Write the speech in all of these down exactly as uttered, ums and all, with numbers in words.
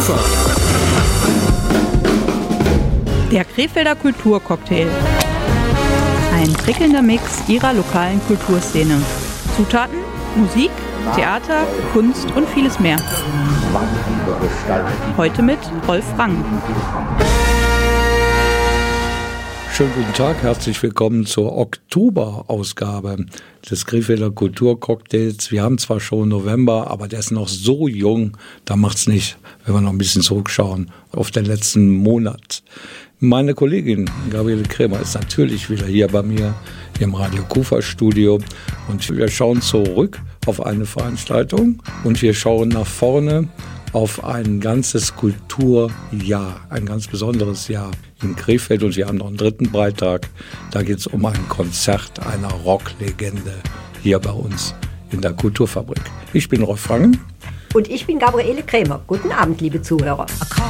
Kultur. Der Krefelder Kulturcocktail. Ein prickelnder Mix ihrer lokalen Kulturszene. Zutaten, Musik, Theater, Kunst und vieles mehr. Heute mit Rolf Rang. Schönen guten Tag, herzlich willkommen zur Oktoberausgabe des Krefelder Kulturcocktails. Wir haben zwar schon November, aber der ist noch so jung, da macht's nicht, wenn wir noch ein bisschen zurückschauen auf den letzten Monat. Meine Kollegin Gabriele Krämer ist natürlich wieder hier bei mir im Radio Kufa Studio und wir schauen zurück auf eine Veranstaltung und wir schauen nach vorne auf ein ganzes Kulturjahr, ein ganz besonderes Jahr in Krefeld. Und wir haben noch einen dritten Beitrag. Da geht es um ein Konzert einer Rocklegende hier bei uns in der Kulturfabrik. Ich bin Rolf Rangen. Und ich bin Gabriele Krämer. Guten Abend, liebe Zuhörer.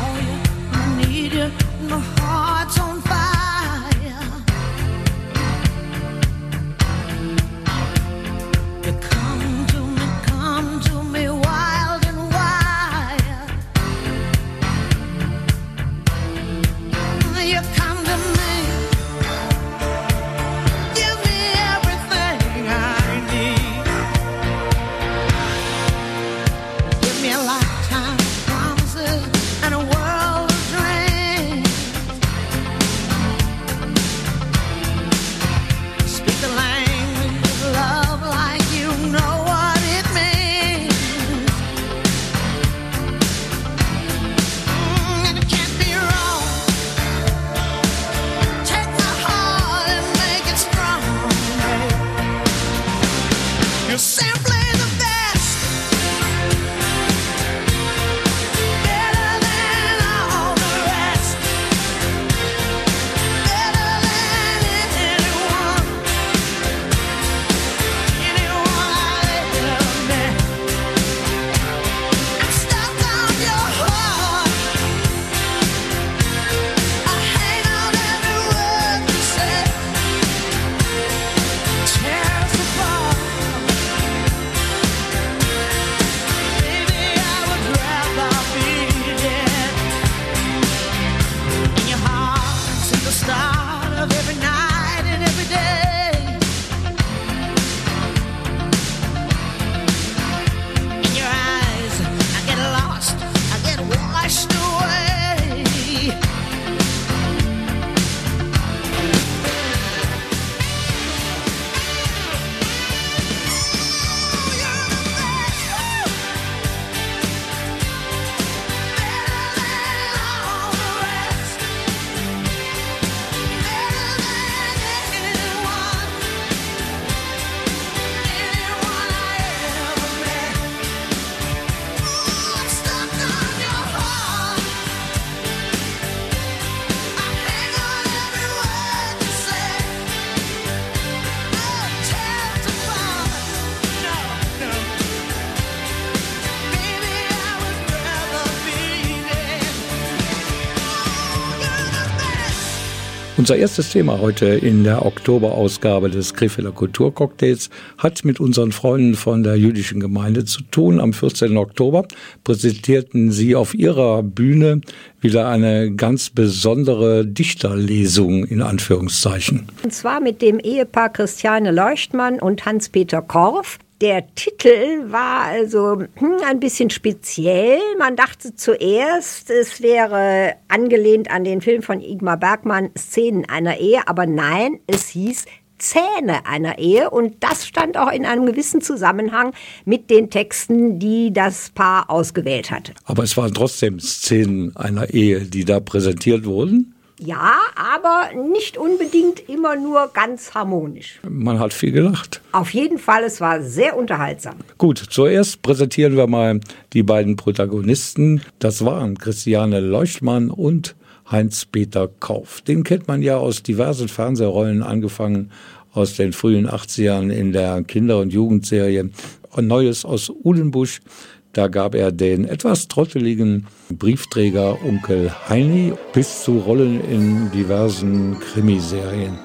Unser erstes Thema heute in der Oktoberausgabe des Krefelder Kulturcocktails hat mit unseren Freunden von der jüdischen Gemeinde zu tun. Am vierzehnten Oktober präsentierten sie auf ihrer Bühne wieder eine ganz besondere Dichterlesung in Anführungszeichen. Und zwar mit dem Ehepaar Christiane Leuchtmann und Hans-Peter Korff. Der Titel war also hm, ein bisschen speziell. Man dachte zuerst, es wäre angelehnt an den Film von Ingmar Bergman, Szenen einer Ehe. Aber nein, es hieß Zähne einer Ehe. Und das stand auch in einem gewissen Zusammenhang mit den Texten, die das Paar ausgewählt hatte. Aber es waren trotzdem Szenen einer Ehe, die da präsentiert wurden? Ja, aber nicht unbedingt immer nur ganz harmonisch. Man hat viel gelacht. Auf jeden Fall, es war sehr unterhaltsam. Gut, zuerst präsentieren wir mal die beiden Protagonisten. Das waren Christiane Leuchtmann und Heinz-Peter Korff. Den kennt man ja aus diversen Fernsehrollen, angefangen aus den frühen achtzigern in der Kinder- und Jugendserie Neues aus Uhlenbusch. Da gab er den etwas trotteligen Briefträger Onkel Heini bis zu Rollen in diversen Krimiserien.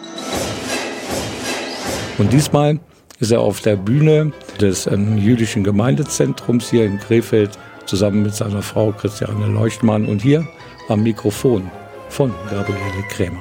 Und diesmal ist er auf der Bühne des ähm, jüdischen Gemeindezentrums hier in Krefeld zusammen mit seiner Frau Christiane Leuchtmann und hier am Mikrofon von Gabriele Krämer.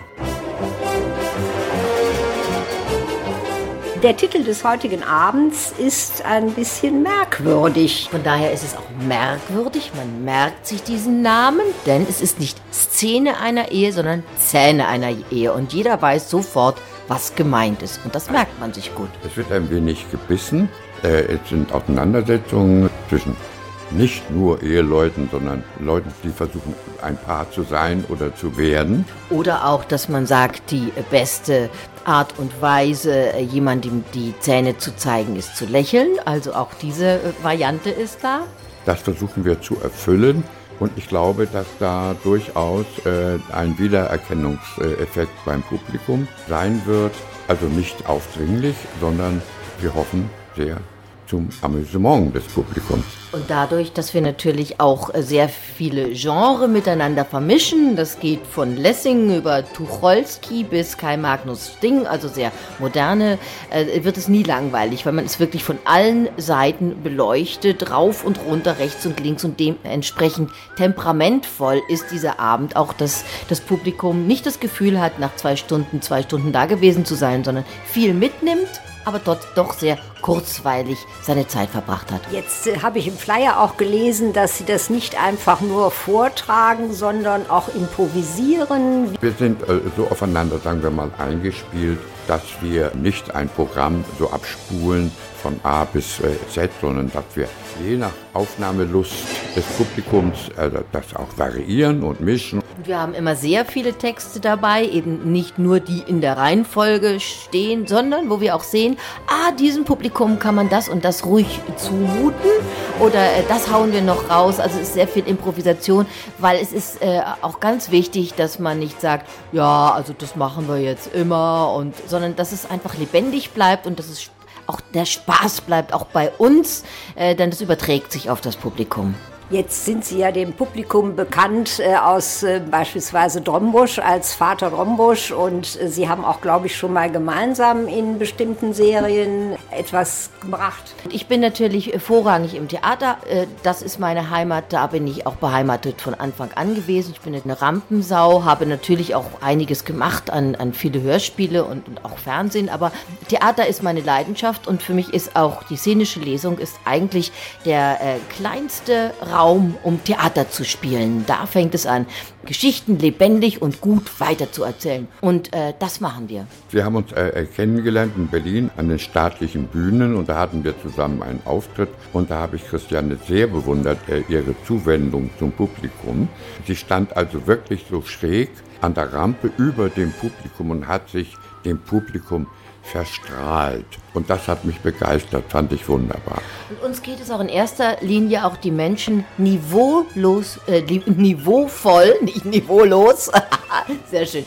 Der Titel des heutigen Abends ist ein bisschen merkwürdig. Von daher ist es auch merkwürdig, man merkt sich diesen Namen, denn es ist nicht Szene einer Ehe, sondern Zähne einer Ehe. Und jeder weiß sofort, was gemeint ist. Und das merkt man sich gut. Es wird ein wenig gebissen. Es sind Auseinandersetzungen zwischen nicht nur Eheleuten, sondern Leuten, die versuchen, ein Paar zu sein oder zu werden. Oder auch, dass man sagt, die beste Art und Weise, jemandem die Zähne zu zeigen, ist zu lächeln. Also auch diese Variante ist da. Das versuchen wir zu erfüllen. Und ich glaube, dass da durchaus äh, ein Wiedererkennungseffekt beim Publikum sein wird. Also nicht aufdringlich, sondern wir hoffen sehr zum Amüsement des Publikums. Und dadurch, dass wir natürlich auch sehr viele Genres miteinander vermischen, das geht von Lessing über Tucholsky bis Kai Magnus Sting, also sehr moderne, äh, wird es nie langweilig, weil man es wirklich von allen Seiten beleuchtet, rauf und runter, rechts und links, und dementsprechend temperamentvoll ist dieser Abend auch, dass das Publikum nicht das Gefühl hat, nach zwei Stunden, zwei Stunden da gewesen zu sein, sondern viel mitnimmt, aber dort doch sehr kurzweilig seine Zeit verbracht hat. Jetzt äh, habe ich im Flyer auch gelesen, dass Sie das nicht einfach nur vortragen, sondern auch improvisieren. Wir sind äh, so aufeinander, sagen wir mal, eingespielt, dass wir nicht ein Programm so abspulen von A bis äh, Z, sondern dass wir je nach Aufnahmelust des Publikums äh, das auch variieren und mischen. Wir haben immer sehr viele Texte dabei, eben nicht nur die in der Reihenfolge stehen, sondern wo wir auch sehen, ah, diesem Publikum kann man das und das ruhig zumuten oder äh, das hauen wir noch raus. Also es ist sehr viel Improvisation, weil es ist äh, auch ganz wichtig, dass man nicht sagt, ja, also das machen wir jetzt immer, und sondern dass es einfach lebendig bleibt und dass es auch der Spaß bleibt, auch bei uns, äh, denn das überträgt sich auf das Publikum. Jetzt sind Sie ja dem Publikum bekannt äh, aus äh, beispielsweise Drombusch als Vater Drombusch, und äh, Sie haben auch, glaube ich, schon mal gemeinsam in bestimmten Serien etwas gebracht. Ich bin natürlich vorrangig im Theater, äh, das ist meine Heimat, da bin ich auch beheimatet von Anfang an gewesen. Ich bin eine Rampensau, habe natürlich auch einiges gemacht an, an viele Hörspiele und, und auch Fernsehen, aber Theater ist meine Leidenschaft, und für mich ist auch die szenische Lesung ist eigentlich der äh, kleinste Raum, Raum, um Theater zu spielen. Da fängt es an, Geschichten lebendig und gut weiterzuerzählen. Und äh, das machen wir. Wir haben uns äh, kennengelernt in Berlin an den staatlichen Bühnen, und da hatten wir zusammen einen Auftritt, und da habe ich Christiane sehr bewundert, äh, ihre Zuwendung zum Publikum. Sie stand also wirklich so schräg an der Rampe über dem Publikum und hat sich dem Publikum verstrahlt. Und das hat mich begeistert, fand ich wunderbar. Und uns geht es auch in erster Linie auch die Menschen niveaulos, äh, niveauvoll, nicht niveaulos, sehr schön,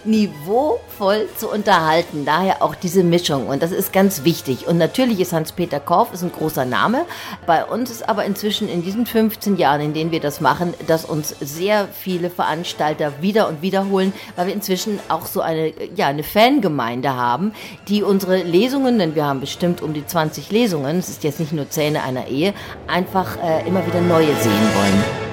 niveauvoll zu unterhalten. Daher auch diese Mischung, und das ist ganz wichtig. Und natürlich ist Hans-Peter Korff ist ein großer Name. Bei uns ist aber inzwischen in diesen fünfzehn Jahren, in denen wir das machen, dass uns sehr viele Veranstalter wieder und wiederholen, weil wir inzwischen auch so eine, ja, eine Fangemeinde haben, die unsere Lesungen, denn wir haben bestimmt um die zwanzig Lesungen, es ist jetzt nicht nur Zähne einer Ehe, einfach äh, immer wieder neue sehen wollen.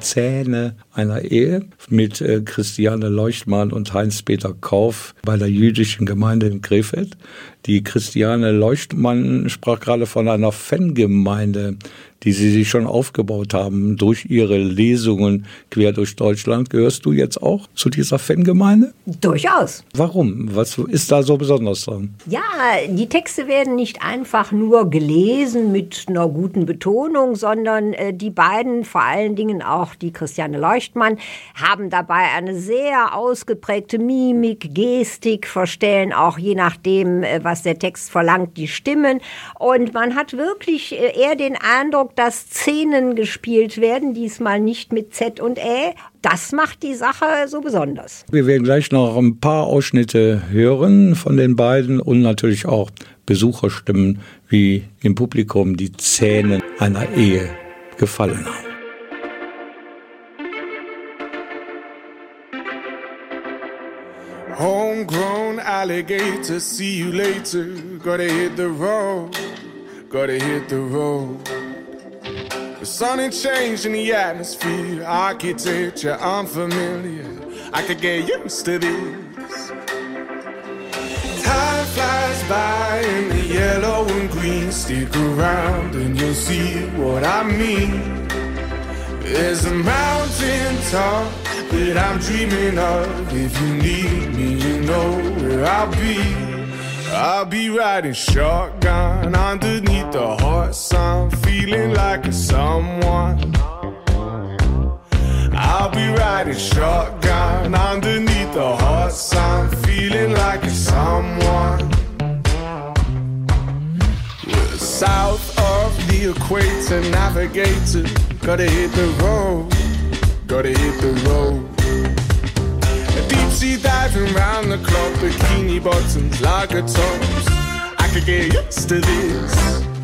Zähne einer Ehe mit äh, Christiane Leuchtmann und Heinz-Peter Korff bei der jüdischen Gemeinde in Krefeld. Die Christiane Leuchtmann sprach gerade von einer Fangemeinde, die sie sich schon aufgebaut haben durch ihre Lesungen quer durch Deutschland. Gehörst du jetzt auch zu dieser Fangemeinde? Durchaus. Warum? Was ist da so besonders dran? Ja, die Texte werden nicht einfach nur gelesen mit einer guten Betonung, sondern äh, die beiden, vor allen Dingen auch die Christiane Leuchtmann, haben dabei eine sehr ausgeprägte Mimik, Gestik, verstellen auch je nachdem, äh, was der Text verlangt, die Stimmen. Und man hat wirklich äh, eher den Eindruck, dass Szenen gespielt werden, diesmal nicht mit Z und Ä. Das macht die Sache so besonders. Wir werden gleich noch ein paar Ausschnitte hören von den beiden und natürlich auch Besucherstimmen, wie im Publikum die Szenen einer Ehe gefallen haben. Homegrown alligator, see you later. Gotta hit the road, gotta hit the road. The sun ain't changing the atmosphere, architecture unfamiliar. I could get used to this. Time flies by in the yellow and green. Stick around and you'll see what I mean. There's a mountain top that I'm dreaming of. If you need me, you know where I'll be. I'll be riding shotgun underneath the hot sun, feeling like a someone. I'll be riding shotgun underneath the hot sun, feeling like a someone. We're south of the equator, navigator. Gotta hit the road, gotta hit the road. Deep sea diving round the clock, bikini bottoms, lager tops. I could get used to this.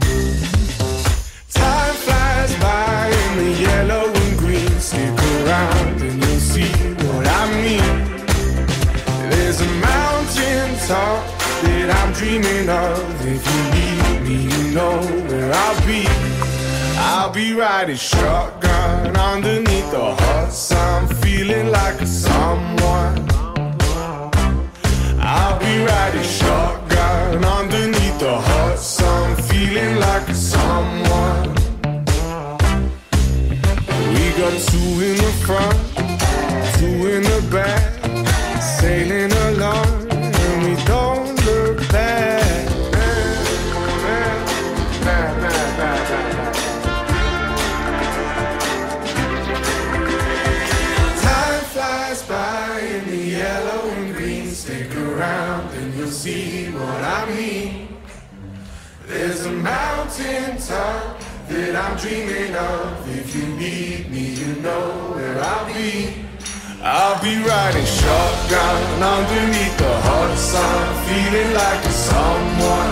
Time flies by in the yellow and green. Stick around and you'll see what I mean. There's a mountain top that I'm dreaming of. If you need me, you know where I'll be. I'll be riding shotgun underneath the hot sun, feeling like a someone. I'll be riding shotgun underneath the hot sun, feeling like a someone. We got two in the front, two in the back, sailing along and we don't look back. Around and you'll see what I mean. There's a mountain top that I'm dreaming of. If you need me, you know where I'll be. I'll be riding shotgun underneath the hot sun, feeling like a someone.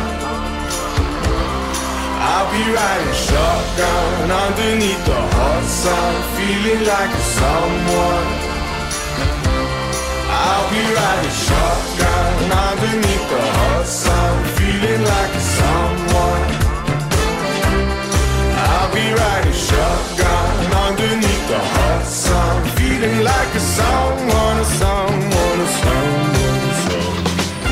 I'll be riding shotgun underneath the hot sun, feeling like a someone. I'll be riding shotgun underneath the hot sun, feeling like a someone. I'll be riding shotgun underneath the hot sun, feeling like a someone, a someone, a someone, a someone.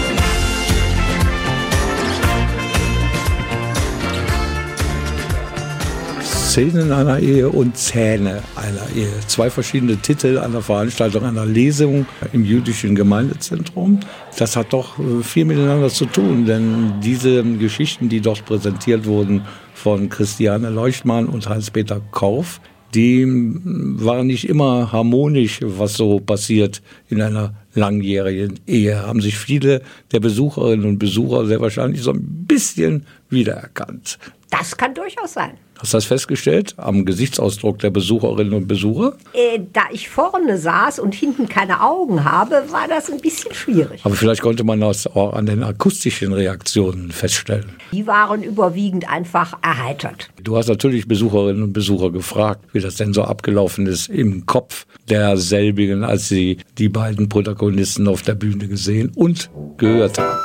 Szenen einer Ehe und Zähne einer Ehe. Zwei verschiedene Titel einer Veranstaltung, einer Lesung im jüdischen Gemeindezentrum. Das hat doch viel miteinander zu tun, denn diese Geschichten, die dort präsentiert wurden von Christiane Leuchtmann und Hans-Peter Korf, die waren nicht immer harmonisch, was so passiert in einer langjährigen Ehe. Haben sich viele der Besucherinnen und Besucher sehr wahrscheinlich so ein bisschen wiedererkannt. Das kann durchaus sein. Hast du das festgestellt am Gesichtsausdruck der Besucherinnen und Besucher? Äh, da ich vorne saß und hinten keine Augen habe, war das ein bisschen schwierig. Aber vielleicht konnte man das auch an den akustischen Reaktionen feststellen. Die waren überwiegend einfach erheitert. Du hast natürlich Besucherinnen und Besucher gefragt, wie das denn so abgelaufen ist im Kopf derselbigen, als sie die beiden Protagonisten auf der Bühne gesehen und gehört haben.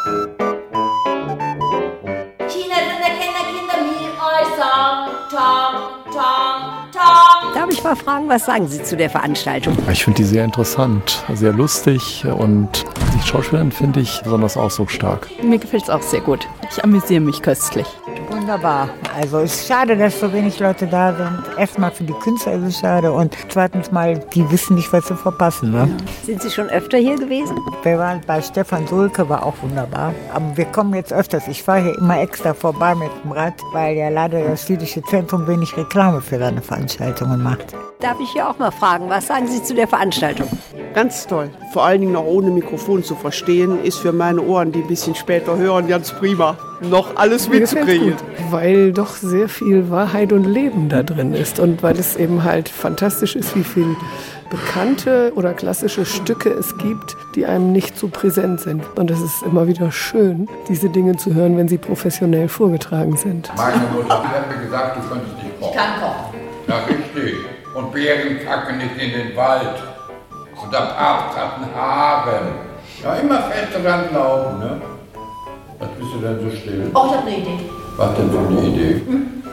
Darf ich mal fragen, was sagen Sie zu der Veranstaltung? Ich finde die sehr interessant, sehr lustig und die Schauspielerin finde ich besonders ausdrucksstark. Mir gefällt es auch sehr gut. Ich amüsiere mich köstlich. Wunderbar. Also es ist schade, dass so wenig Leute da sind. Erstmal für die Künstler ist es schade und zweitens mal, die wissen nicht, was sie verpassen. Ne? Sind Sie schon öfter hier gewesen? Wir waren bei Stefan Sulke, war auch wunderbar. Aber wir kommen jetzt öfters. Ich fahre hier immer extra vorbei mit dem Rad, weil ja leider das Jüdische Zentrum wenig Reklame für seine Veranstaltungen macht. Darf ich hier auch mal fragen, was sagen Sie zu der Veranstaltung? Ganz toll. Vor allen Dingen noch ohne Mikrofon zu verstehen, ist für meine Ohren, die ein bisschen später hören, ganz prima. Noch alles mitzukriegen. Weil doch sehr viel Wahrheit und Leben da drin ist und weil es eben halt fantastisch ist, wie viel bekannte oder klassische Stücke es gibt, die einem nicht so präsent sind. Und es ist immer wieder schön, diese Dinge zu hören, wenn sie professionell vorgetragen sind. Meine Mutter hat mir gesagt, du könntest nicht kochen. Ich kann kochen. Ja, richtig. Und Bären kacken nicht in den Wald. Und der Papst hat einen Haaren. Ja, immer fest dran glauben, ne? Was bist du denn so still? Oh, ich habe eine Idee. Was denn für eine Idee? Hm?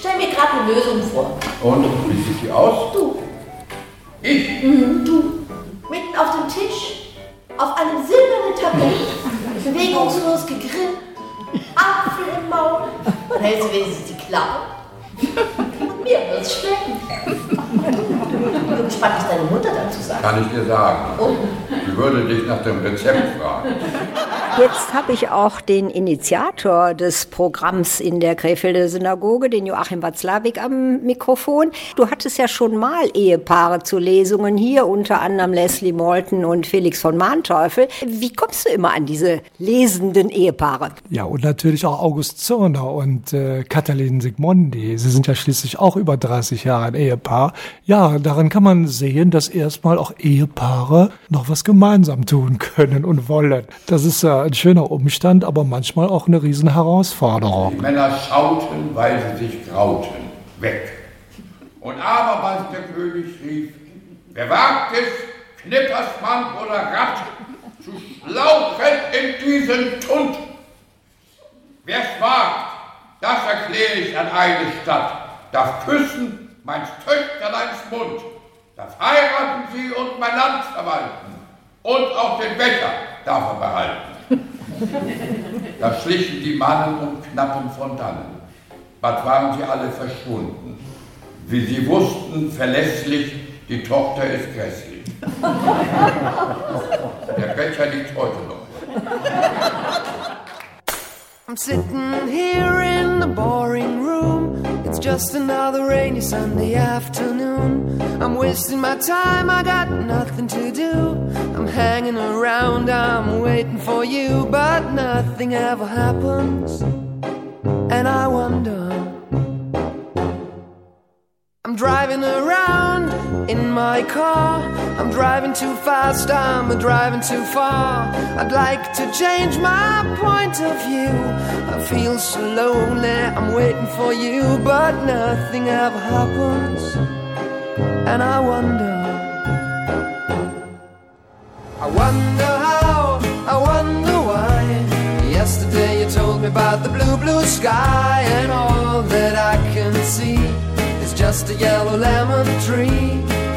stell mir gerade eine Lösung vor. Und wie sieht die aus? Du. Ich? Mhm, du. Mitten auf dem Tisch, auf einem silbernen Tablett, bewegungslos gegrillt, Apfel im Maul. Dann hältst du wenigstens die Klappe. Und mir wird's schmecken. Ich bin gespannt, was deine Mutter dazu sagt. Kann ich dir sagen. Und? Sie würde dich nach dem Rezept fragen. Jetzt habe ich auch den Initiator des Programms in der Krefelder Synagoge, den Joachim Watzlawick, am Mikrofon. Du hattest ja schon mal Ehepaare zu Lesungen hier, unter anderem Leslie Malton und Felix von Manteuffel. Wie kommst du immer an diese lesenden Ehepaare? Ja, und natürlich auch August Zirner und äh, Katalin Sigmondi. Sie sind ja schließlich auch über dreißig Jahre ein Ehepaar. Ja, daran kann man sehen, dass erstmal auch Ehepaare noch was gemeinsam tun können und wollen. Das ist ja ein schöner Umstand, aber manchmal auch eine riesen Herausforderung. Die Männer schauten, weil sie sich grauten, weg. Und abermals der König rief, wer wagt es, Knippersmann oder Rat, zu schlauchen in diesen Tund? Wer's wagt, das erkläre ich an eine Stadt, darf küssen mein Töchterleins Mund, darf heiraten sie und mein Land verwalten, und auch den Becher darf er behalten. Da schlichen die Mannen und Knappen von dannen. Bald waren sie alle verschwunden. Wie sie wussten, verlässlich, die Tochter ist grässlich. Der Becher liegt heute noch. I'm sitting here in the boring room. It's just another rainy Sunday afternoon. I'm wasting my time, I got nothing to do. I'm hanging around, I'm waiting for you, but nothing ever happens. And I wonder, I'm driving around in my car. I'm driving too fast, I'm driving too far. I'd like to change my point of view. I feel so lonely, I'm waiting for you, but nothing ever happens. And I wonder, I wonder how, I wonder why. Yesterday you told me about the blue, blue sky, and all that I can see is just a yellow lemon tree.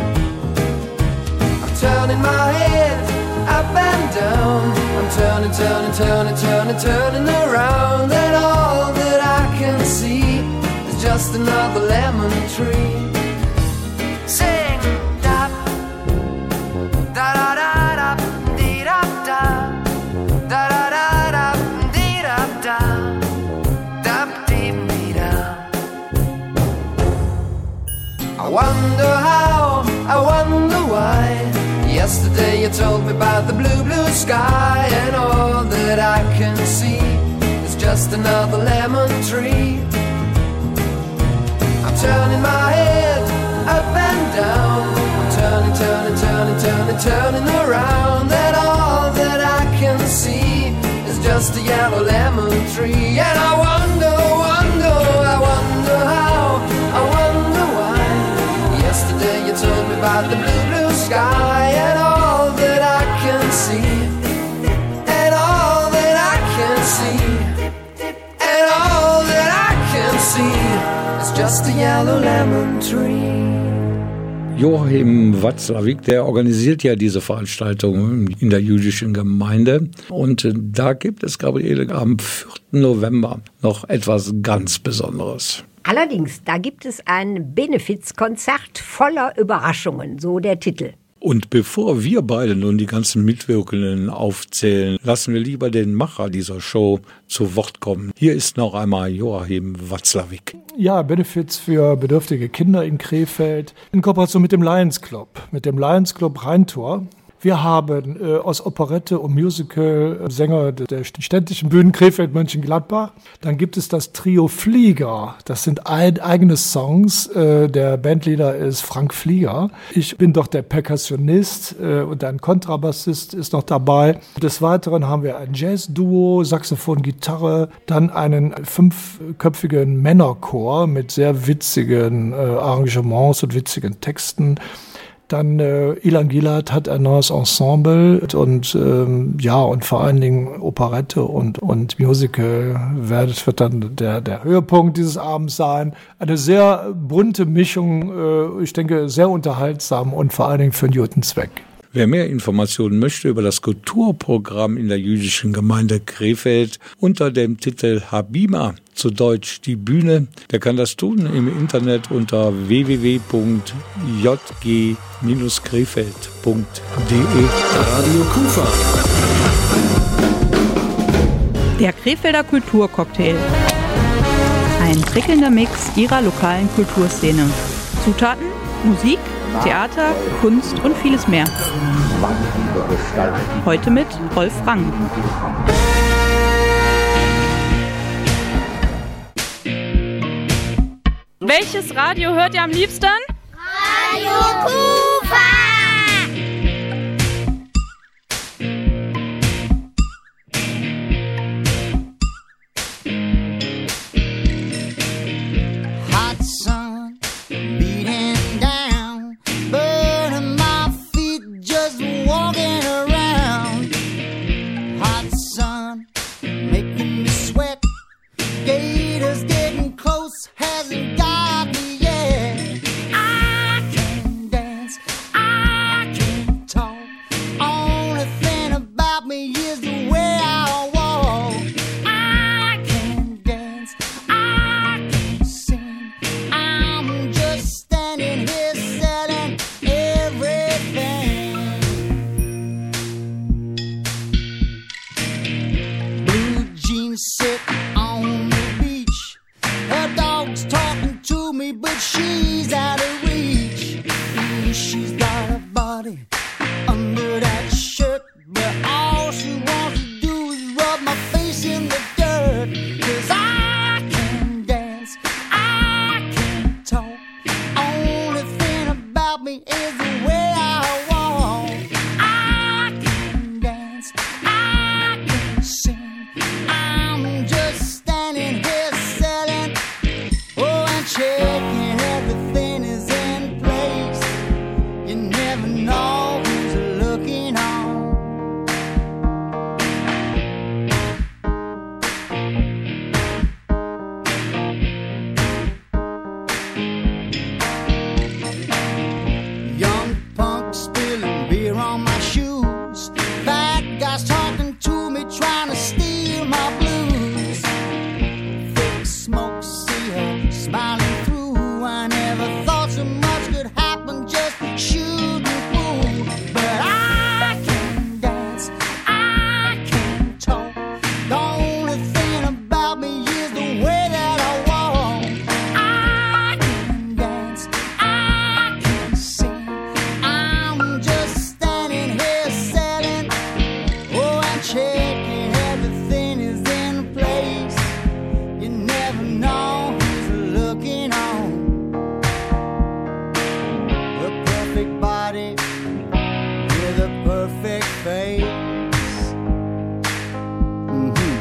I'm turning my head up and down. I'm turning, turning, turning, turning, turning around, and all that I can see is just another lemon tree. Sing da da da da da dee da da da da da da dee da da da dee dee da. I wonder how, I wonder why. Yesterday you told me about the blue, blue sky, and all that I can see is just another lemon tree. I'm turning my head up and down. I'm turning, turning, turning, turning, turning around, and all that I can see is just a yellow lemon tree. And I wonder, wonder, I wonder how, I wonder why. Yesterday you told me about the blue, blue sky, and all that I can see, and all that I can see, and all that I can see is just a yellow lemon tree. Joachim Watzlawick, der organisiert ja diese Veranstaltung in der jüdischen Gemeinde. Und da gibt es, Gabriele, am vierten November noch etwas ganz Besonderes. Allerdings, da gibt es ein Benefizkonzert voller Überraschungen, so der Titel. Und bevor wir beide nun die ganzen Mitwirkenden aufzählen, lassen wir lieber den Macher dieser Show zu Wort kommen. Hier ist noch einmal Joachim Watzlawick. Ja, Benefits für bedürftige Kinder in Krefeld in Kooperation mit dem Lions Club, mit dem Lions Club Rheintor. Wir haben äh, aus Operette und Musical äh, Sänger der städtischen Bühnen Krefeld, Mönchengladbach. Dann gibt es das Trio Flieger. Das sind ein, eigene Songs. Äh, der Bandleader ist Frank Flieger. Ich bin doch der Perkussionist äh, und ein Kontrabassist ist noch dabei. Des Weiteren haben wir ein Jazz-Duo, Saxophon, Gitarre, dann einen fünfköpfigen Männerchor mit sehr witzigen äh, Arrangements und witzigen Texten. Dann äh, Ilan Gilad hat ein neues Ensemble und ähm, ja, und vor allen Dingen Operette und, und Musical wird, wird dann der, der Höhepunkt dieses Abends sein. Eine sehr bunte Mischung, äh, ich denke sehr unterhaltsam und vor allen Dingen für einen guten Zweck. Wer mehr Informationen möchte über das Kulturprogramm in der jüdischen Gemeinde Krefeld unter dem Titel Habima, zu Deutsch die Bühne, der kann das tun im Internet unter w w w punkt j g dash krefeld punkt d e. Radio Kufa. Der Krefelder Kulturcocktail. Ein prickelnder Mix ihrer lokalen Kulturszene. Zutaten, Musik, Theater, Kunst und vieles mehr. Heute mit Rolf Rang. Welches Radio hört ihr am liebsten? Radio Kufa! Hot sun beating down, burning my feet just walking around. Hot sun making me sweat, gators getting close, hasn't got me yet. I can dance, I can talk, only thing about me is the way I walk. I can dance, I can sing, I'm just standing here selling everything. Blue jeans sit on the beach, her dog's talking to me, but she's out of reach. Ooh, she's got a body under that shirt, but all she wants to do is rub my face in the dirt. 'Cause I can dance, I can talk, only thing about me is the way I walk. I can dance, I can sing, I'm just standing here selling, oh, and checking everything is in place. You never know who's looking on. Young punk spilling beer on my shoes, bad guys talking to me, trying to steal my blues. Thick smoke, see her smiling through. I never thought so much could happen, just shooting pool. But I can dance, I can talk, the only thing about me is the way that I walk. I can dance, I can sing, I'm just standing here selling, oh, and checking everything is in place. You never know who's looking on. A perfect body with a perfect face. Mhm.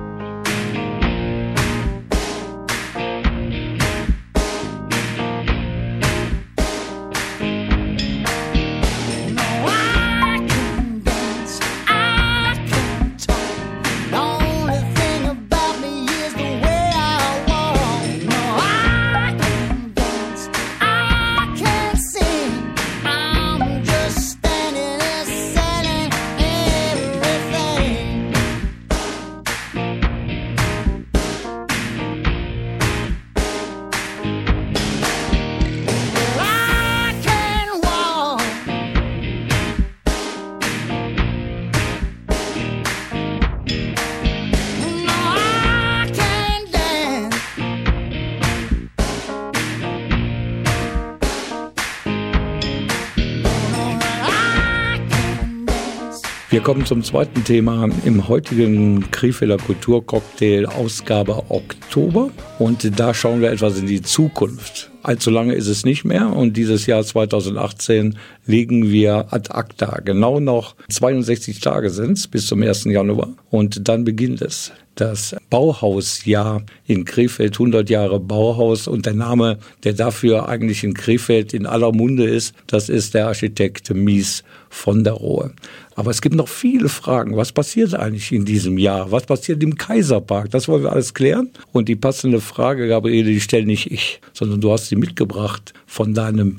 No, I can dance, I can talk, the only thing about me is the way I walk. No, I can dance, I can sing, I'm just standing there selling everything. Well, I can walk, no, I can dance. Wir kommen zum zweiten Thema im heutigen Krefelder Kulturcocktail Ausgabe Oktober. Und da schauen wir etwas in die Zukunft. Allzu lange ist es nicht mehr und dieses Jahr zweitausendachtzehn legen wir ad acta. Genau noch zweiundsechzig Tage sind es bis zum ersten Januar und dann beginnt es. Das Bauhausjahr in Krefeld, hundert Jahre Bauhaus, und der Name, der dafür eigentlich in Krefeld in aller Munde ist, das ist der Architekt Mies von der Rohe. Aber es gibt noch viele Fragen. Was passiert eigentlich in diesem Jahr? Was passiert im Kaiserpark? Das wollen wir alles klären. Und die passende Frage, Gabriele, die stelle nicht ich, sondern du hast sie mitgebracht von deinem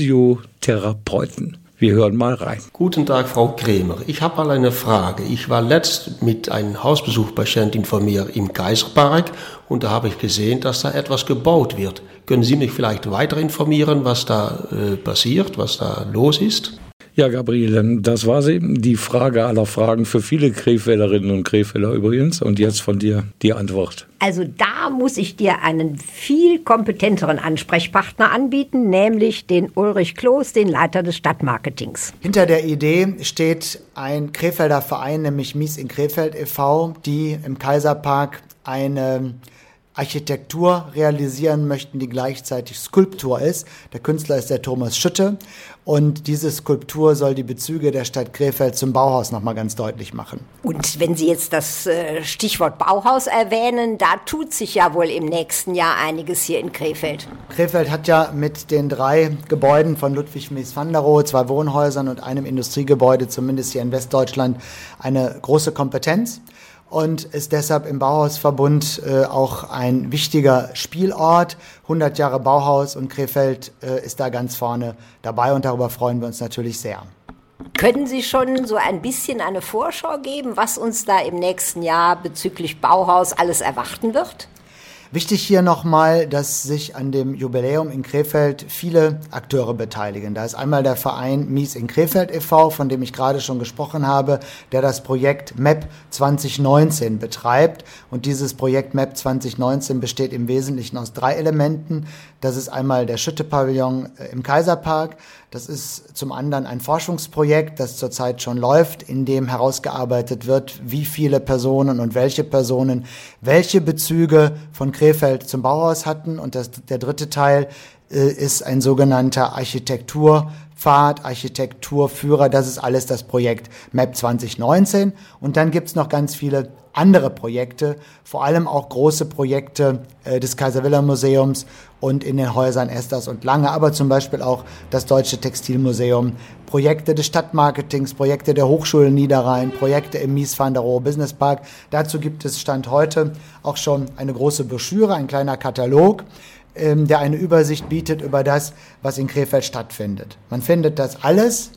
Physiotherapeuten. Wir hören mal rein. Guten Tag, Frau Kremer. Ich habe mal eine Frage. Ich war letzt mit einem Hausbesuchpatientin von mir im Kaiserpark und da habe ich gesehen, dass da etwas gebaut wird. Können Sie mich vielleicht weiter informieren, was da äh, passiert, was da los ist? Ja, Gabriele, das war sie, die Frage aller Fragen für viele Krefelderinnen und Krefelder übrigens. Und jetzt von dir die Antwort. Also da muss ich dir einen viel kompetenteren Ansprechpartner anbieten, nämlich den Ulrich Kloß, den Leiter des Stadtmarketings. Hinter der Idee steht ein Krefelder Verein, nämlich Mies in Krefeld e V, die im Kaiserpark eine Architektur realisieren möchten, die gleichzeitig Skulptur ist. Der Künstler ist der Thomas Schütte und diese Skulptur soll die Bezüge der Stadt Krefeld zum Bauhaus nochmal ganz deutlich machen. Und wenn Sie jetzt das äh, Stichwort Bauhaus erwähnen, da tut sich ja wohl im nächsten Jahr einiges hier in Krefeld. Krefeld hat ja mit den drei Gebäuden von Ludwig Mies van der Rohe, zwei Wohnhäusern und einem Industriegebäude, zumindest hier in Westdeutschland, eine große Kompetenz. Und ist deshalb im Bauhausverbund äh, auch ein wichtiger Spielort. hundert Jahre Bauhaus und Krefeld äh, ist da ganz vorne dabei und darüber freuen wir uns natürlich sehr. Können Sie schon so ein bisschen eine Vorschau geben, was uns da im nächsten Jahr bezüglich Bauhaus alles erwarten wird? Wichtig hier nochmal, dass sich an dem Jubiläum in Krefeld viele Akteure beteiligen. Da ist einmal der Verein Mies in Krefeld e V, von dem ich gerade schon gesprochen habe, der das Projekt M E P zwanzig neunzehn betreibt. Und dieses Projekt M E P zwanzig neunzehn besteht im Wesentlichen aus drei Elementen. Das ist einmal der Schütte-Pavillon im Kaiserpark. Das ist zum anderen ein Forschungsprojekt, das zurzeit schon läuft, in dem herausgearbeitet wird, wie viele Personen und welche Personen welche Bezüge von Krefeld zum Bauhaus hatten. Und das, der dritte Teil äh, ist ein sogenannter Architekturpfad, Architekturführer. Das ist alles das Projekt M E P zwanzig neunzehn. Und dann gibt's noch ganz viele andere Projekte, vor allem auch große Projekte äh, des Kaiser-Wilhelm-Museums und in den Häusern Esters und Lange, aber zum Beispiel auch das Deutsche Textilmuseum, Projekte des Stadtmarketings, Projekte der Hochschule Niederrhein, Projekte im Mies van der Rohe Business Park. Dazu gibt es Stand heute auch schon eine große Broschüre, ein kleiner Katalog, ähm, der eine Übersicht bietet über das, was in Krefeld stattfindet. Man findet das alles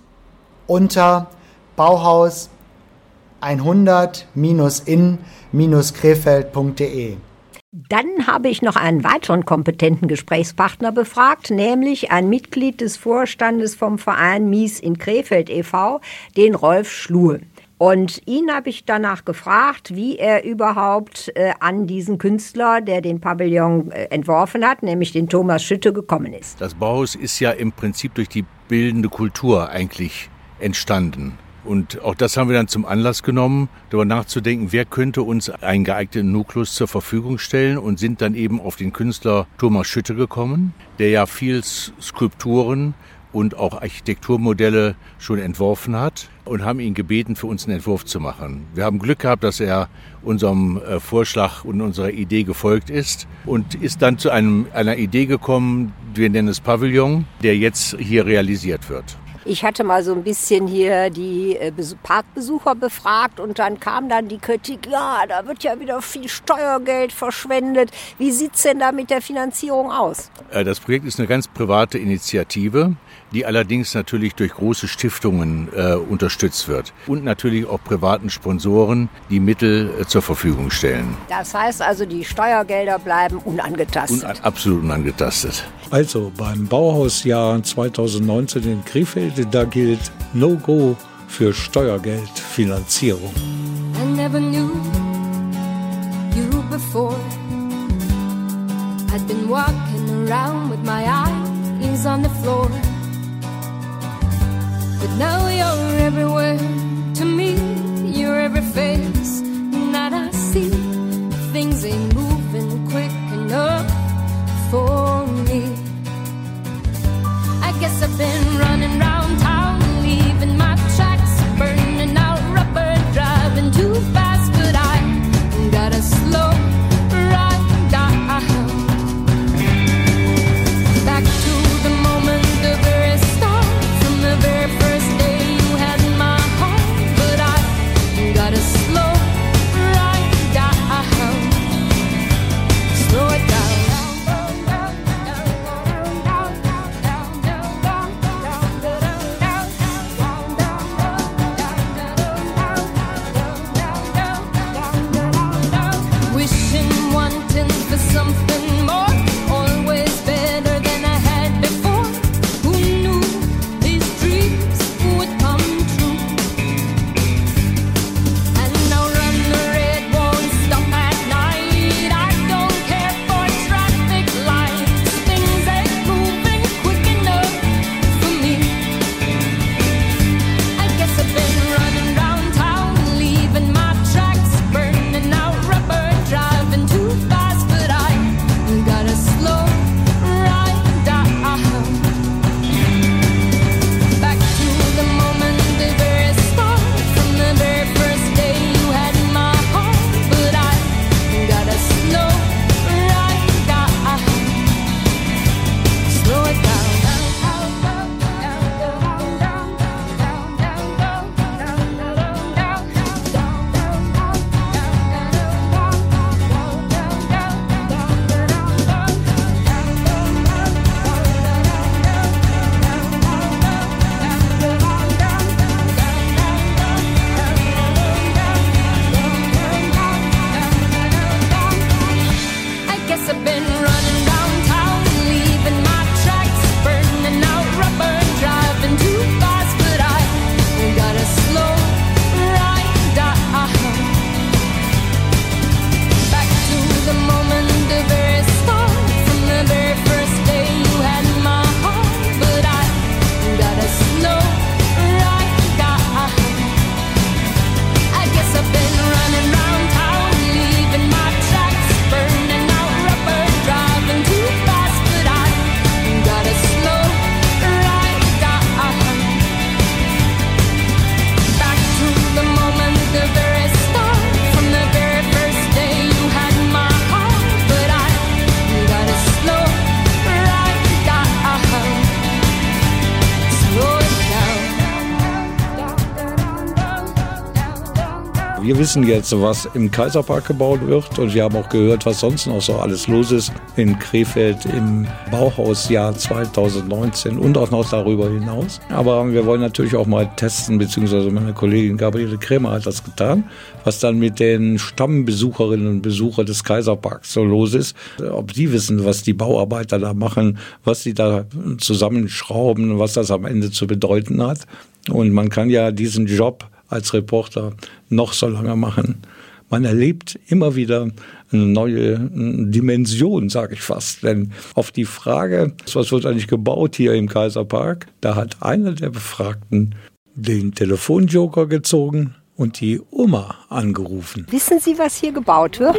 unter Bauhaus hundert in Krefeld punkt de. Dann habe ich noch einen weiteren kompetenten Gesprächspartner befragt, nämlich ein Mitglied des Vorstandes vom Verein Mies in Krefeld e V, den Rolf Schluhe. Und ihn habe ich danach gefragt, wie er überhaupt äh, an diesen Künstler, der den Pavillon äh, entworfen hat, nämlich den Thomas Schütte, gekommen ist. Das Bauhaus ist ja im Prinzip durch die bildende Kultur eigentlich entstanden. Und auch das haben wir dann zum Anlass genommen, darüber nachzudenken, wer könnte uns einen geeigneten Nukleus zur Verfügung stellen, und sind dann eben auf den Künstler Thomas Schütte gekommen, der ja viel Skulpturen und auch Architekturmodelle schon entworfen hat, und haben ihn gebeten, für uns einen Entwurf zu machen. Wir haben Glück gehabt, dass er unserem Vorschlag und unserer Idee gefolgt ist und ist dann zu einem, einer Idee gekommen, wir nennen es Pavillon, der jetzt hier realisiert wird. Ich hatte mal so ein bisschen hier die Parkbesucher befragt und dann kam dann die Kritik, ja, da wird ja wieder viel Steuergeld verschwendet. Wie sieht's denn da mit der Finanzierung aus? Das Projekt ist eine ganz private Initiative, die allerdings natürlich durch große Stiftungen äh, unterstützt wird und natürlich auch privaten Sponsoren, die Mittel äh, zur Verfügung stellen. Das heißt also, die Steuergelder bleiben unangetastet. Un- absolut unangetastet. Also beim Bauhausjahr zweitausendneunzehn in Krefeld, da gilt No-Go für Steuergeldfinanzierung. I never knew you before. I'd been walking around with my eyes on the floor. But now you're everywhere to me. You're every face that I see. Things ain't moving quick enough for me. I guess I've been running round town. Wir wissen jetzt, was im Kaiserpark gebaut wird und wir haben auch gehört, was sonst noch so alles los ist in Krefeld im Bauhausjahr zweitausendneunzehn und auch noch darüber hinaus. Aber wir wollen natürlich auch mal testen, beziehungsweise meine Kollegin Gabriele Krämer hat das getan, was dann mit den Stammbesucherinnen und Besuchern des Kaiserparks so los ist. Ob die wissen, was die Bauarbeiter da machen, was sie da zusammenschrauben, was das am Ende zu bedeuten hat. Und man kann ja diesen Job als Reporter noch so lange machen. Man erlebt immer wieder eine neue Dimension, sage ich fast. Denn auf die Frage, was wird eigentlich gebaut hier im Kaiserpark, da hat einer der Befragten den Telefonjoker gezogen und die Oma angerufen. Wissen Sie, was hier gebaut wird?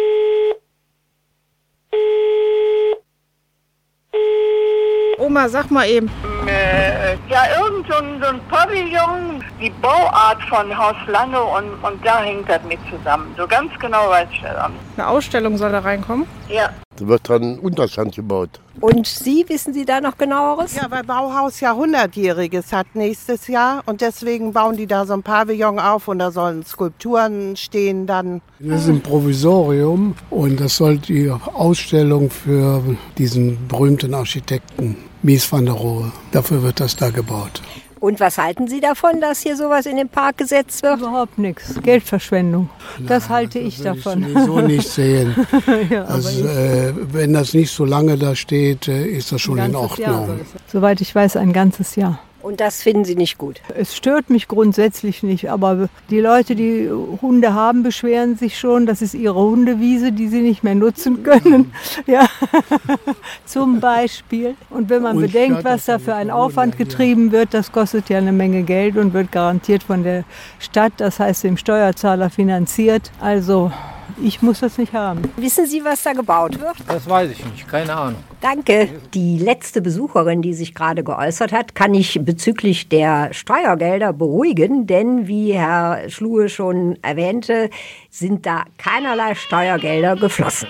Oma, sag mal eben. Äh, ja, irgend so ein, so ein Pavillon, die Bauart von Haus Lange und, und da hängt das mit zusammen. So ganz genau weiß ich das auch nicht. Eine Ausstellung soll da reinkommen? Ja. Da wird dann ein Unterstand gebaut. Und Sie, wissen Sie da noch genaueres? Ja, weil Bauhaus ja hundertjähriges hat nächstes Jahr und deswegen bauen die da so ein Pavillon auf und da sollen Skulpturen stehen dann. Das ist ein Provisorium und das soll die Ausstellung für diesen berühmten Architekten Mies van der Rohe. Dafür wird das da gebaut. Und was halten Sie davon, dass hier sowas in den Park gesetzt wird? Überhaupt nichts. Geldverschwendung. Das Nein, halte ich das davon. Ich sowieso nicht sehen. ja, also, äh, wenn das nicht so lange da steht, äh, ist das schon in Ordnung. Soweit ich weiß, ein ganzes Jahr. Und das finden Sie nicht gut? Es stört mich grundsätzlich nicht, aber die Leute, die Hunde haben, beschweren sich schon, das ist ihre Hundewiese, die sie nicht mehr nutzen können. Ja, zum Beispiel. Und wenn man und bedenkt, was da für ein Aufwand getrieben wird, das kostet ja eine Menge Geld und wird garantiert von der Stadt, das heißt dem Steuerzahler finanziert. Also ich muss das nicht haben. Wissen Sie, was da gebaut wird? Das weiß ich nicht, keine Ahnung. Danke. Die letzte Besucherin, die sich gerade geäußert hat, kann ich bezüglich der Steuergelder beruhigen, denn wie Herr Schluhe schon erwähnte, sind da keinerlei Steuergelder geflossen.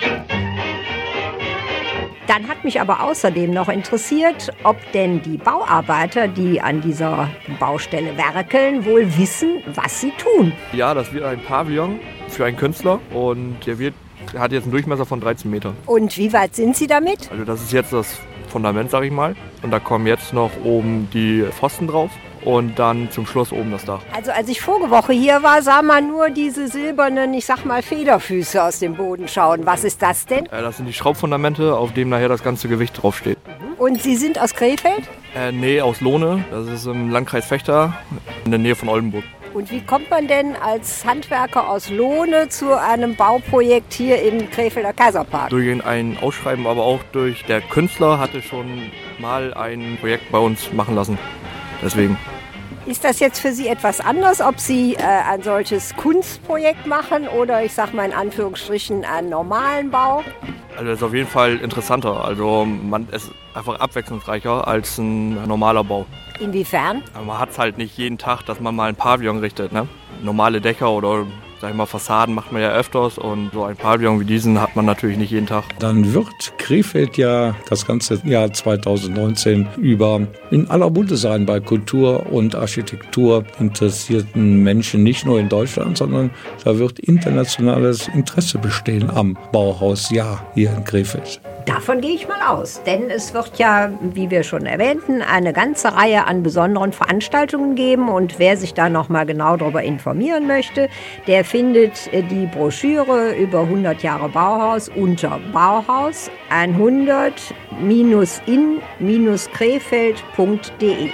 Dann hat mich aber außerdem noch interessiert, ob denn die Bauarbeiter, die an dieser Baustelle werkeln, wohl wissen, was sie tun. Ja, das wird ein Pavillon für einen Künstler und der wird, der hat jetzt einen Durchmesser von dreizehn Metern. Und wie weit sind Sie damit? Also das ist jetzt das Fundament, sag ich mal. Und da kommen jetzt noch oben die Pfosten drauf. Und dann zum Schluss oben das Dach. Also als ich vorige Woche hier war, sah man nur diese silbernen, ich sag mal, Federfüße aus dem Boden schauen. Was ist das denn? Äh, das sind die Schraubfundamente, auf dem nachher das ganze Gewicht draufsteht. Und Sie sind aus Krefeld? Äh, nee, aus Lohne. Das ist im Landkreis Fechter, in der Nähe von Oldenburg. Und wie kommt man denn als Handwerker aus Lohne zu einem Bauprojekt hier im Krefelder Kaiserpark? Durch ein Ausschreiben, aber auch durch der Künstler hatte schon mal ein Projekt bei uns machen lassen. Deswegen. Ist das jetzt für Sie etwas anders, ob Sie äh, ein solches Kunstprojekt machen oder ich sag mal in Anführungsstrichen einen normalen Bau? Also das ist auf jeden Fall interessanter. Also man ist einfach abwechslungsreicher als ein normaler Bau. Inwiefern? Aber man hat es halt nicht jeden Tag, dass man mal ein Pavillon richtet. Ne? Normale Dächer oder sag ich mal, Fassaden macht man ja öfters und so ein Pavillon wie diesen hat man natürlich nicht jeden Tag. Dann wird Krefeld ja das ganze Jahr zweitausendneunzehn über in aller Munde sein bei Kultur und Architektur interessierten Menschen, nicht nur in Deutschland, sondern da wird internationales Interesse bestehen am Bauhausjahr hier in Krefeld. Davon gehe ich mal aus, denn es wird ja, wie wir schon erwähnten, eine ganze Reihe an besonderen Veranstaltungen geben und wer sich da noch mal genau darüber informieren möchte, der findet die Broschüre über hundert Jahre Bauhaus unter Bauhaus hundert in krefeld punkt de.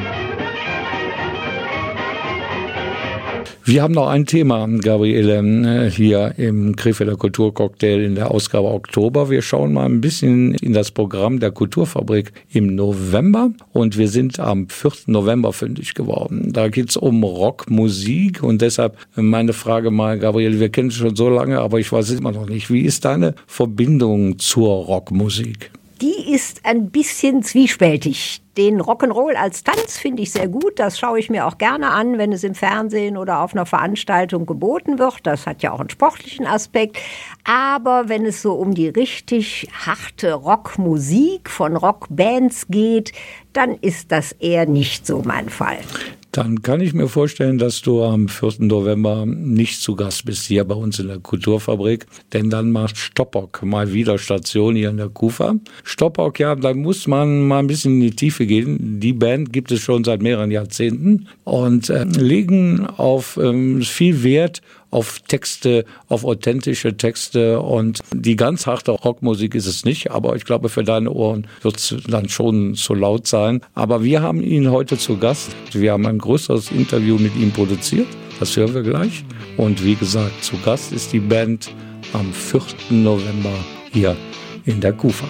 Wir haben noch ein Thema, Gabriele, hier im Krefelder Kulturcocktail in der Ausgabe Oktober. Wir schauen mal ein bisschen in das Programm der Kulturfabrik im November und wir sind am vierten November fündig geworden. Da geht es um Rockmusik und deshalb meine Frage mal, Gabriele, wir kennen es schon so lange, aber ich weiß es immer noch nicht. Wie ist deine Verbindung zur Rockmusik? Die ist ein bisschen zwiespältig. Den Rock'n'Roll als Tanz finde ich sehr gut. Das schaue ich mir auch gerne an, wenn es im Fernsehen oder auf einer Veranstaltung geboten wird. Das hat ja auch einen sportlichen Aspekt. Aber wenn es so um die richtig harte Rockmusik von Rockbands geht, dann ist das eher nicht so mein Fall. Dann kann ich mir vorstellen, dass du am vierten November nicht zu Gast bist hier bei uns in der Kulturfabrik, denn dann macht Stoppock mal wieder Station hier in der Kufa. Stoppock, ja, da muss man mal ein bisschen in die Tiefe gehen. Die Band gibt es schon seit mehreren Jahrzehnten und äh, legen auf ähm, viel Wert auf Texte, auf authentische Texte, und die ganz harte Rockmusik ist es nicht, aber ich glaube, für deine Ohren wird es dann schon zu laut sein. Aber wir haben ihn heute zu Gast. Wir haben ein größeres Interview mit ihm produziert, das hören wir gleich. Und wie gesagt, zu Gast ist die Band am vierten November hier in der Kufa.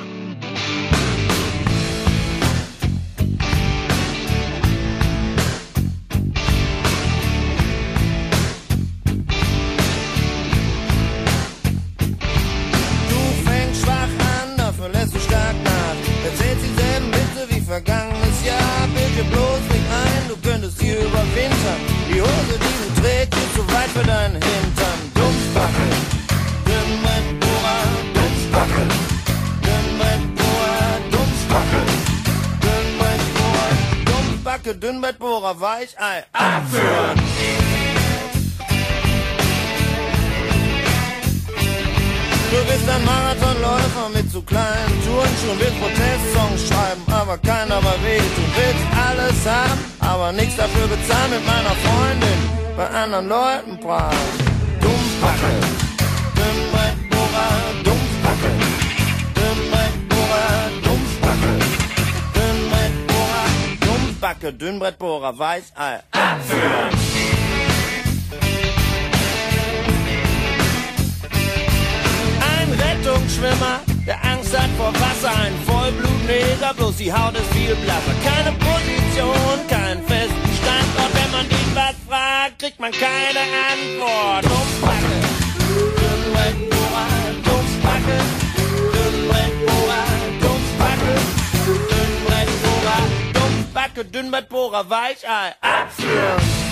Dünnbettbohrer, Weichei, abführen! Du bist ein Marathonläufer mit zu kleinen Turnschuhen, willst Protestsongs schreiben, aber keiner aber weh. Du willst alles haben, aber nichts dafür bezahlen, mit meiner Freundin bei anderen Leuten prahlen. Dummspacke, Dünnbettbohrer, Dummspacke, Dünnbettbohrer, Dummspacke, Dünnbettbohrer, Dummspacke, Dünnbrettbohrer, Weichei, abführen! Rettungsschwimmer, der Angst hat vor Wasser, ein Vollblutneger, bloß die Haut ist viel blasser. Keine Position, keinen festen Standort, wenn man ihn was fragt, kriegt man keine Antwort. Dummspacke, Dünnbettbohrer, Dummspacke, Dünnbettbohrer, Dummspacke, Dünnbettbohrer, Dummspacke, Dünnbettbohrer, Weichei, abführen!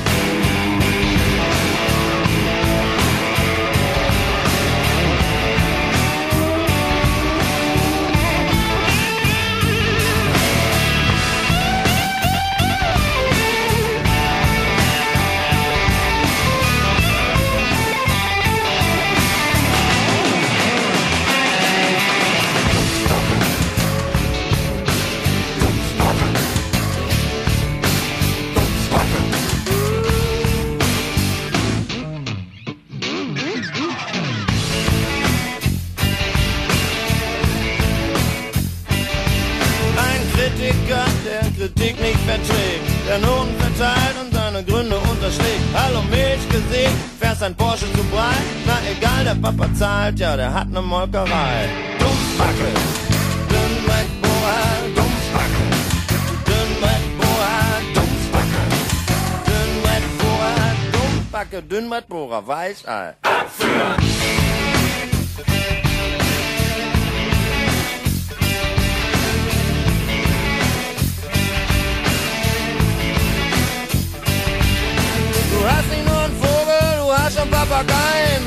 Kritik nicht verträgt, der Noten verteilt und seine Gründe unterschlägt. Hallo Milchgesicht, fährst ein Porsche zu breit? Na egal, der Papa zahlt, ja, der hat ne Molkerei. Dummspacke, Dünnbettbohrer, Dummspacke, Dünnbettbohrer, Dummspacke, Dünnbettbohrer, Dummspacke, Dünnbettbohrer, Weichei, abführen! Du hast nicht nur einen Vogel, du hast schon Papageien.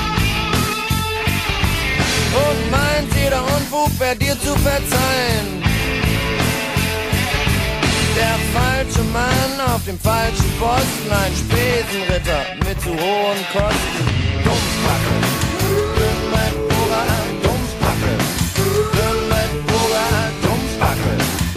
Und meint, jeder Unfug wäre dir zu verzeihen. Der falsche Mann auf dem falschen Posten, ein Spesenritter mit zu hohen Kosten. Dummspacke, Dünnbettbohrer, Dummspacke, Dünnbettbohrer, Dummspacke.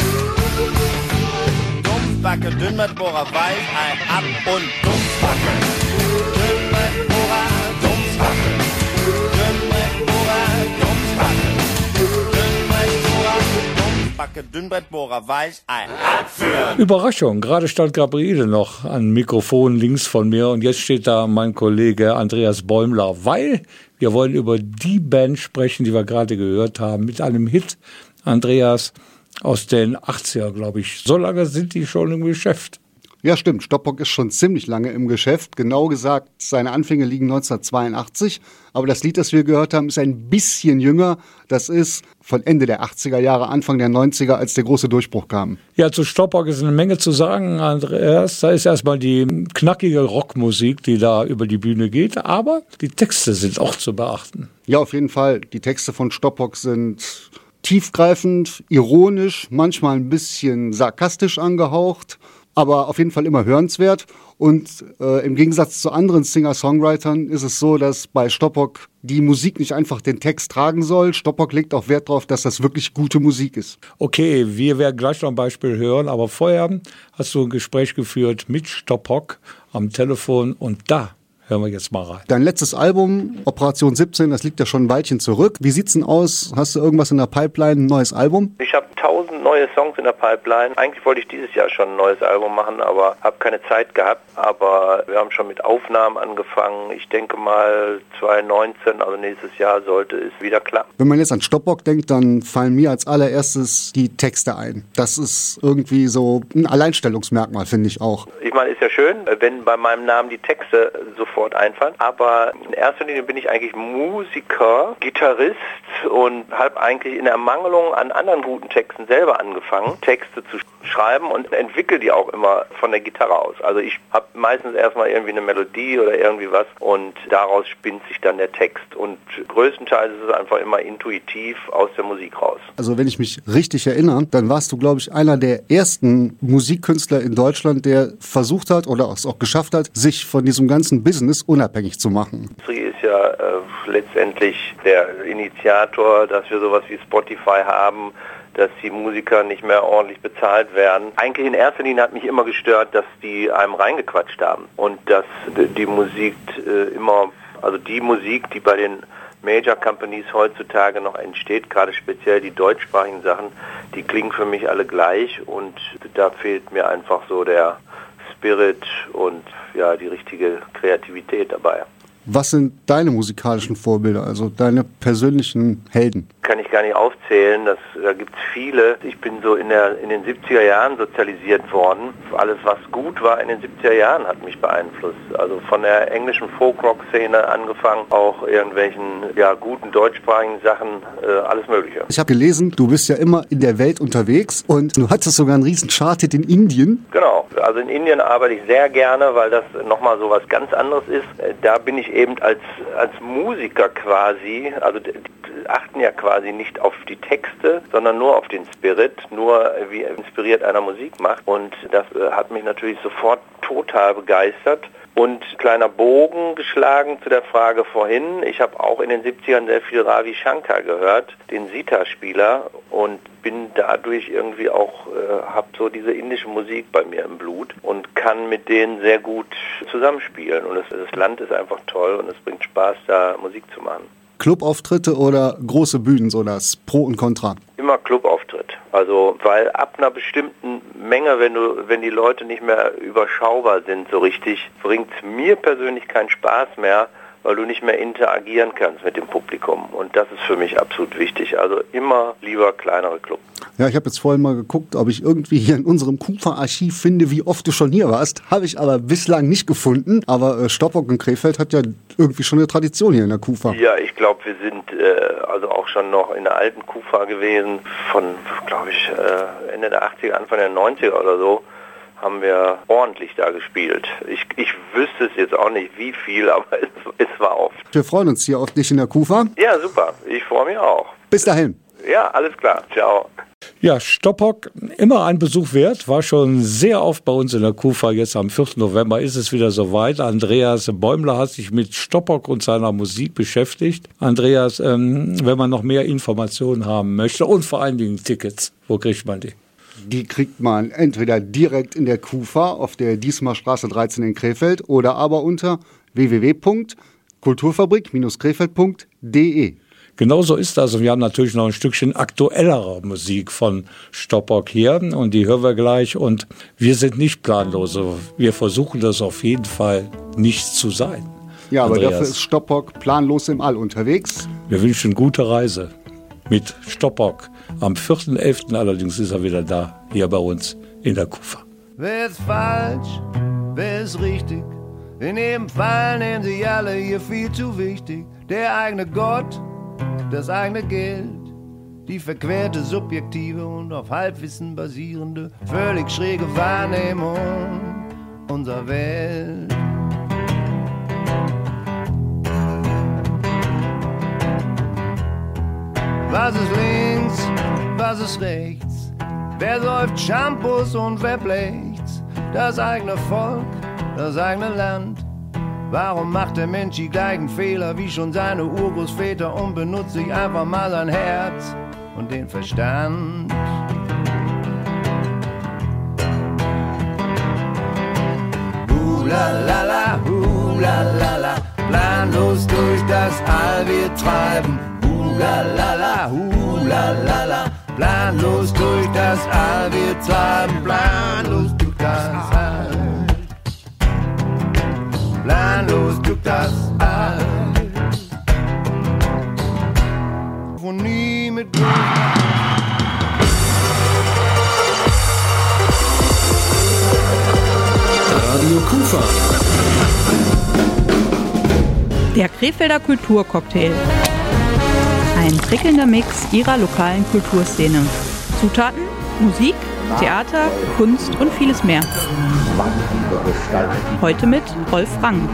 Dummspacke, Dünnbettbohrer, Weichei, ab und Dummspacke. Dünnbettbohrer, Dummspacke. Dünnbettbohrer, Dummspacke. Dünnbettbohrer, Dummspacke, Dünnbettbohrer, Weichei, abführen! Überraschung, gerade stand Gabriele noch an Mikrofon links von mir und jetzt steht da mein Kollege Andreas Bäumler, weil wir wollen über die Band sprechen, die wir gerade gehört haben, mit einem Hit, Andreas, aus den achtziger, glaube ich. So lange sind die schon im Geschäft. Ja, stimmt. Stoppock ist schon ziemlich lange im Geschäft. Genau gesagt, seine Anfänge liegen neunzehnhundertzweiundachtzig. Aber das Lied, das wir gehört haben, ist ein bisschen jünger. Das ist von Ende der achtziger Jahre, Anfang der neunziger, als der große Durchbruch kam. Ja, zu Stoppock ist eine Menge zu sagen, Andreas. Da ist erstmal die knackige Rockmusik, die da über die Bühne geht. Aber die Texte sind auch zu beachten. Ja, auf jeden Fall. Die Texte von Stoppock sind tiefgreifend, ironisch, manchmal ein bisschen sarkastisch angehaucht. aber auf jeden Fall immer hörenswert. Und äh, im Gegensatz zu anderen Singer-Songwritern ist es so, dass bei Stoppock die Musik nicht einfach den Text tragen soll. Stoppock legt auch Wert darauf, dass das wirklich gute Musik ist. Okay, wir werden gleich noch ein Beispiel hören, aber vorher hast du ein Gespräch geführt mit Stoppock am Telefon und da hören wir jetzt mal rein. Dein letztes Album, Operation siebzehn, das liegt ja schon ein Weilchen zurück. Wie sieht's denn aus? Hast du irgendwas in der Pipeline, ein neues Album? Ich habe tausend neue Songs in der Pipeline. Eigentlich wollte ich dieses Jahr schon ein neues Album machen, aber habe keine Zeit gehabt. Aber wir haben schon mit Aufnahmen angefangen. Ich denke mal zwanzig neunzehn, also nächstes Jahr, sollte es wieder klappen. Wenn man jetzt an Stoppock denkt, dann fallen mir als allererstes die Texte ein. Das ist irgendwie so ein Alleinstellungsmerkmal, finde ich auch. Ich meine, ist ja schön, wenn bei meinem Namen die Texte sofort einfallen. Aber in erster Linie bin ich eigentlich Musiker, Gitarrist und habe eigentlich in Ermangelung an anderen guten Texten selber angefangen, Texte zu schreiben und entwickle die auch immer von der Gitarre aus. Also ich habe meistens erstmal irgendwie eine Melodie oder irgendwie was und daraus spinnt sich dann der Text. Und größtenteils ist es einfach immer intuitiv aus der Musik raus. Also wenn ich mich richtig erinnere, dann warst du, glaube ich, einer der ersten Musikkünstler in Deutschland, der versucht hat oder es auch geschafft hat, sich von diesem ganzen Business unabhängig zu machen. Industrie ist ja äh, letztendlich der Initiator, dass wir sowas wie Spotify haben, dass die Musiker nicht mehr ordentlich bezahlt werden. Eigentlich in erster Linie hat mich immer gestört, dass die einem reingequatscht haben und dass die Musik äh, immer, also die Musik, die bei den Major Companies heutzutage noch entsteht, gerade speziell die deutschsprachigen Sachen, die klingen für mich alle gleich und da fehlt mir einfach so der Spirit und ja, die richtige Kreativität dabei. Was sind deine musikalischen Vorbilder, also deine persönlichen Helden? Kann ich gar nicht aufzählen, das, da gibt es viele. Ich bin so in, der, in den siebziger Jahren sozialisiert worden. Alles, was gut war in den siebziger Jahren, hat mich beeinflusst. Also von der englischen Folk-Rock-Szene angefangen, auch irgendwelchen ja, guten deutschsprachigen Sachen, äh, alles Mögliche. Ich habe gelesen, du bist ja immer in der Welt unterwegs und du hattest sogar einen riesen Charthit in Indien. Genau, also in Indien arbeite ich sehr gerne, weil das nochmal so was ganz anderes ist. Da bin ich eben als, als Musiker quasi, also die achten ja quasi nicht auf die Texte, sondern nur auf den Spirit, nur wie inspiriert einer Musik macht. Und das hat mich natürlich sofort total begeistert. Und kleiner Bogen geschlagen zu der Frage vorhin. Ich habe auch in den siebzigern sehr viel Ravi Shankar gehört, den Sitar-Spieler, und bin dadurch irgendwie auch, äh, habe so diese indische Musik bei mir im Blut und kann mit denen sehr gut zusammenspielen. Und es, das Land ist einfach toll und es bringt Spaß, da Musik zu machen. Clubauftritte oder große Bühnen, so das Pro und Contra? Immer Clubauftritt. Also, weil ab einer bestimmten Menge, wenn du, wenn die Leute nicht mehr überschaubar sind so richtig, bringt es mir persönlich keinen Spaß mehr, weil du nicht mehr interagieren kannst mit dem Publikum. Und das ist für mich absolut wichtig. Also immer lieber kleinere Clubs. Ja, ich habe jetzt vorhin mal geguckt, ob ich irgendwie hier in unserem Kufa-Archiv finde, wie oft du schon hier warst. Habe ich aber bislang nicht gefunden. Aber äh, Stoppock in Krefeld hat ja irgendwie schon eine Tradition hier in der Kufa. Ja, ich glaube, wir sind äh, also auch schon noch in der alten Kufa gewesen. Von, glaube ich, äh, Ende der achtziger, Anfang der neunziger oder so haben wir ordentlich da gespielt. Ich, ich wüsste es jetzt auch nicht, wie viel, aber es, es war oft. Wir freuen uns hier auf dich in der Kufa. Ja, super. Ich freue mich auch. Bis dahin. Ja, alles klar. Ciao. Ja, Stoppock, immer ein Besuch wert, war schon sehr oft bei uns in der Kufa. Jetzt am vierten November ist es wieder soweit. Andreas Bäumler hat sich mit Stoppock und seiner Musik beschäftigt. Andreas, ähm, wenn man noch mehr Informationen haben möchte und vor allen Dingen Tickets, wo kriegt man die? Die kriegt man entweder direkt in der Kufa auf der Diesmarstraße dreizehn in Krefeld oder aber unter w w w punkt kulturfabrik Bindestrich krefeld punkt d e. Genau so ist das. Und wir haben natürlich noch ein Stückchen aktuellere Musik von Stoppock hier. Und die hören wir gleich. Und wir sind nicht planlos. Wir versuchen das auf jeden Fall nicht zu sein. Ja, aber Andreas, dafür ist Stoppock planlos im All unterwegs. Wir wünschen gute Reise mit Stoppock. Am vierten elften allerdings ist er wieder da, hier bei uns in der Kufa. Wer ist falsch, wer ist richtig? In jedem Fall nehmen sie alle hier viel zu wichtig. Der eigene Gott, das eigene Geld, die verquerte, subjektive und auf Halbwissen basierende, völlig schräge Wahrnehmung unserer Welt. Was ist links, was ist rechts? Wer säuft Shampoos und wer blächt's? das eigene Volk, das eigene Land. Warum macht der Mensch die gleichen Fehler wie schon seine Urgroßväter und benutzt sich einfach mal sein Herz und den Verstand? Hulalala, hulalala, planlos durch das All wir treiben. Hulalala, hulalala, planlos durch das All wir treiben. Planlos durch das All. Planlos durch das All. Und nie mit Radio Kufa. Der Krefelder Kulturcocktail. Ein prickelnder Mix ihrer lokalen Kulturszene. Zutaten, Musik, Theater, Kunst und vieles mehr. Heute mit Rolf Rang.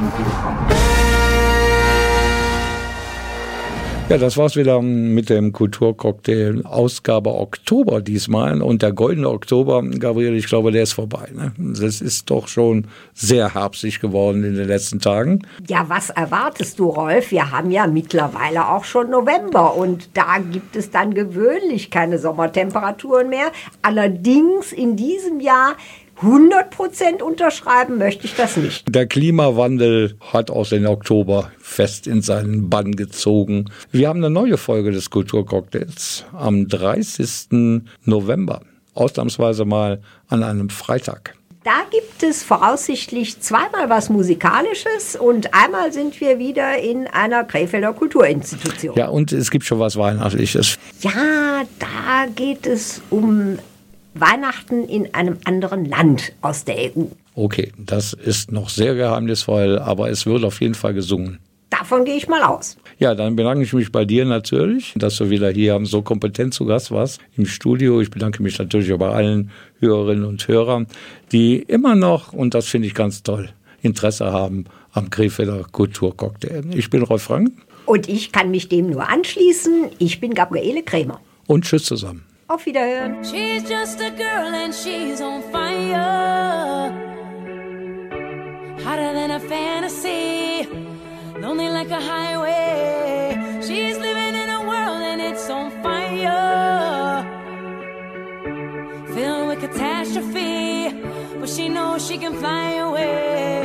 Ja, das war's wieder mit dem Kulturcocktail Ausgabe Oktober diesmal. Und der goldene Oktober, Gabriele, ich glaube, der ist vorbei. Ne? Das ist doch schon sehr herbstlich geworden in den letzten Tagen. Ja, was erwartest du, Rolf? Wir haben ja mittlerweile auch schon November und da gibt es dann gewöhnlich keine Sommertemperaturen mehr. Allerdings in diesem Jahr hundert Prozent unterschreiben möchte ich das nicht. Der Klimawandel hat auch den Oktober fest in seinen Bann gezogen. Wir haben eine neue Folge des Kulturcocktails am dreißigsten November. Ausnahmsweise mal an einem Freitag. Da gibt es voraussichtlich zweimal was Musikalisches und einmal sind wir wieder in einer Krefelder Kulturinstitution. Ja, und es gibt schon was Weihnachtliches. Ja, da geht es um Weihnachten in einem anderen Land aus der E U. Okay, das ist noch sehr geheimnisvoll, aber es wird auf jeden Fall gesungen. Davon gehe ich mal aus. Ja, dann bedanke ich mich bei dir natürlich, dass du wieder hier so kompetent zu Gast warst im Studio. Ich bedanke mich natürlich auch bei allen Hörerinnen und Hörern, die immer noch, und das finde ich ganz toll, Interesse haben am Krefelder Kulturcocktail. Ich bin Rolf Rang. Und ich kann mich dem nur anschließen. Ich bin Gabriele Krämer. Und tschüss zusammen. Auf Wiederhören. She's just a girl and she's on fire. Hotter than a fantasy. Lonely like a highway. She's living in a world and it's on fire. Filled with catastrophe. But she knows she can fly away.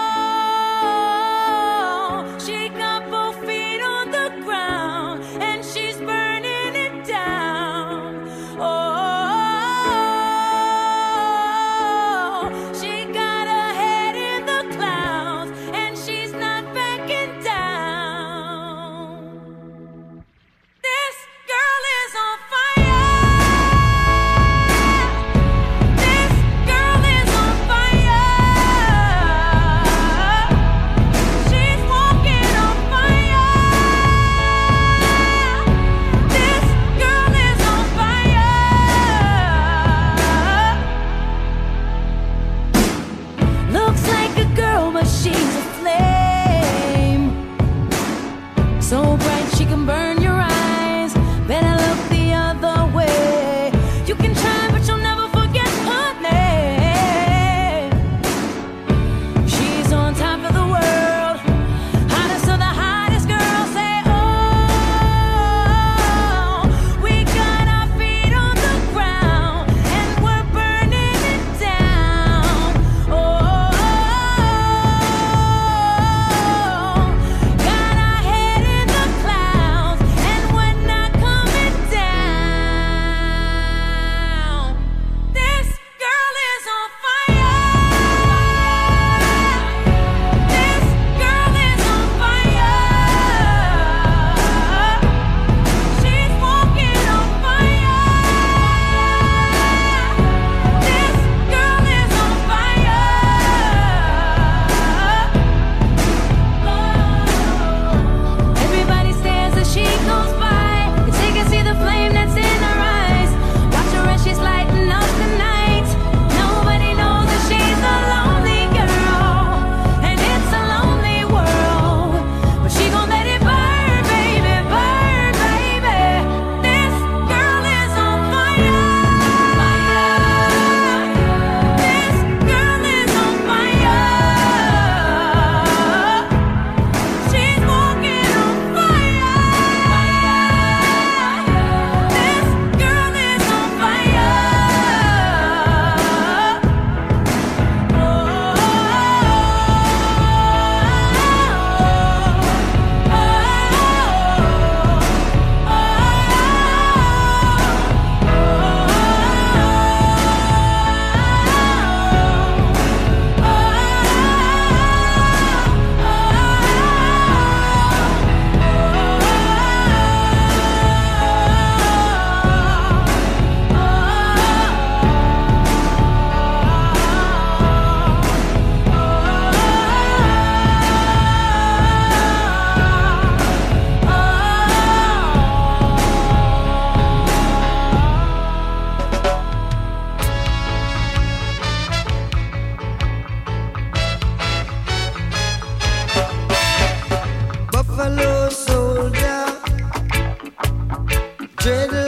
Oh, she got both feet on the ground. And she's burning it down. Oh, she got her head in the clouds, and she's not backing down. This girl is on fire. This girl is on fire. Traded